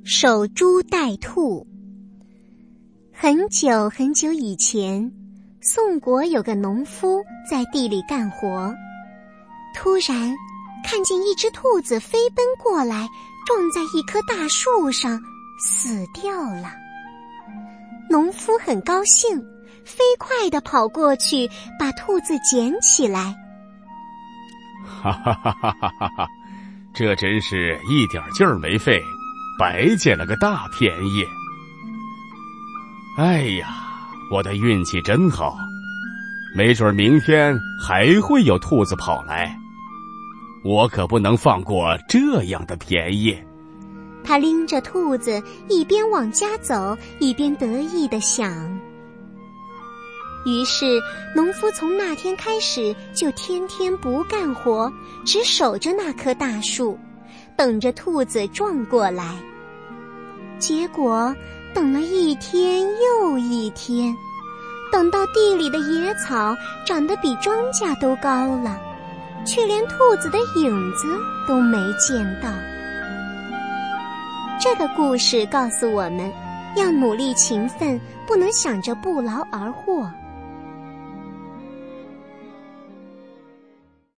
守株待兔。很久很久以前，宋国有个农夫在地里干活，突然看见一只兔子飞奔过来，撞在一棵大树上，死掉了。农夫很高兴，飞快地跑过去，把兔子捡起来。 哈哈哈哈哈哈！这真是一点劲儿没费，白捡了个大便宜。哎呀，我的运气真好，没准明天还会有兔子跑来，我可不能放过这样的便宜。 他拎着兔子，一边往家走，一边得意地想。于是农夫从那天开始就天天不干活，只守着那棵大树，等着兔子撞过来。结果等了一天又一天，等到地里的野草长得比庄稼都高了，却连兔子的影子都没见到。这个故事告诉我们，要努力勤奋，不能想着不劳而获。